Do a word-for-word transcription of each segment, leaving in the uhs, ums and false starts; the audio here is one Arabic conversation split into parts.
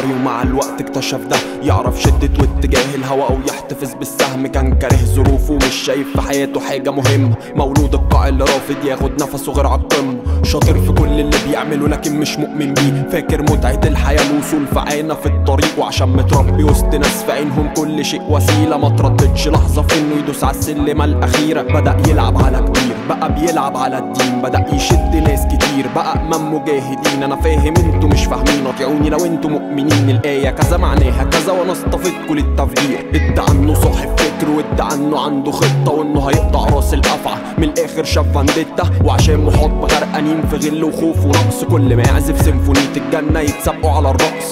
وحي ومع الوقت اكتشف ده، يعرف شدة واتجاه الهوا او يحتفظ بالسهم. كان كاره ظروفه ومش شايف في حياته حاجة مهمة، مولود القاع اللي رافض ياخد نفسه غير عالقمة. شاطر في كل اللي بيعمله لكن مش مؤمن بيه، فاكر متعة الحياة الوصول في عينه في الطريق. وعشان متربي وسط ناس في عينهم كل شيء وسيلة، ما ترددش لحظة في انه يدوس على السلمة الأخيرة. بدأ يلعب على كبير، بقى بيلعب على الدين، بدأ يشد ناس كتير، بقى أمام مجاهدين. أنا فاهم انتوا مش فاهمين، اطيعوني لو انتوا مؤمنين. الآية كذا معناها كذا وانا اصطفيتكوا للتفجير. ادى عنه صاحب فكر وادى عنه عنده خطة، وانه هيقطع راس الأفعى. من الآخر شاف فانديتا، وعشان محاط بغرقانين في غل وخوف ونقص، كل ما يعزف سيمفونية الجنة يتسابقوا على الرقص.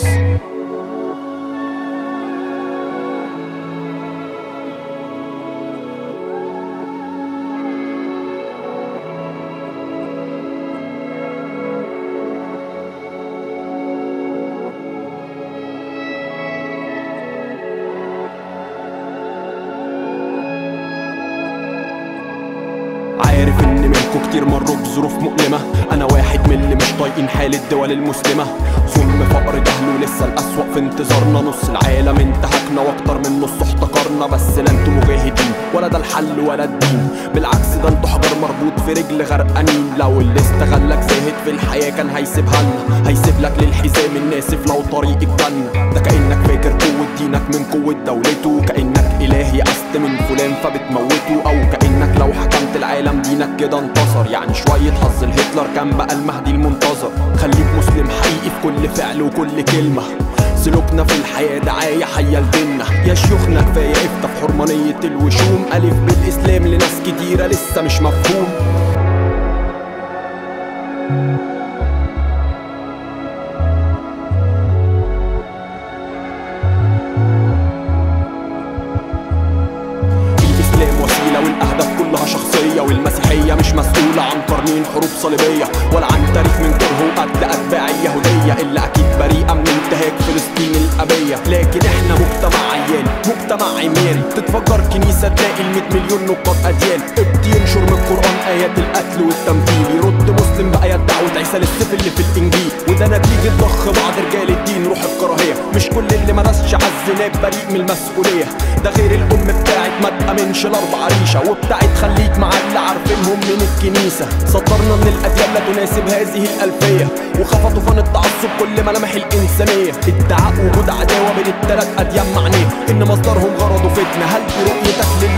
عارف ان منكو كتير مروا بظروف مؤلمة، انا واحد من اللي مش طايقين حال الدول المسلمة. ظلم فقر جهل ولسه الاسوأ في انتظارنا، نص العالم انتهكنا واكتر من نص احتقرنا. بس لا انتوا مجاهدين ولا ده الحل ولا الدين، بالعكس ده انتوا حجر مربوط في رجل غرقانين. لو اللي استغلك زاهد في الحياة كان هيسيبها لنا، هيسيب لك للحزام الناسف لو طريق الجنة. ده كأنك فاكر قوة دينك من قوة دولته، كأنك اله يأست من فلان فبتموته، او كأنك لو حكمت العالم دينك كده انتصر. يعني شوية حظ الهتلر كان بقى المهدي المنتظر. خليك مسلم حقيقي في كل فعل وكل كلمة، سلوكنا في الحياة دعاية حية لديننا. يا شيوخنا كفاية افتح حرمانية الوشوم، ألف بالإسلام لناس كتيرة لسه مش مفهوم. والأهداف كلها شخصية، والمسيحية مش مسؤولة عن قرنين حروب صليبية، ولا عن تاريخ من كره وقتل أتباع اليهودية اللي أكيد بريئة من انتهاك فلسطين الأبية. لكن احنا مجتمع عيان، مجتمع عميان، تتفجر كنيسة تلاقي المية مليون نقاط أديان. ابتي ينشر من القرآن آيات القتل والتمثيل، يرد مسلم بآيات دعوة عيسى للسيف اللي في الإنجيل. وده نتيجة ضخ بعض رجال الدين روح الكراهية، مش كل اللي مارسش عالزنا بريء من المسؤولية. ده غير الأم بتاعت ما تأمنش الأربع عريشة، وبتاعت خليك مع اللي عارفينهم من الكنيسة. صدرنا من الأديان لا تناسب هذه الألفية، وخفضوا فن التعصب كل ملامح الإنسانية. ادعاء وجود عداوة بين التلات أديان معناه إن مصدرهم غرض فتنة. هل دي رؤيتك لله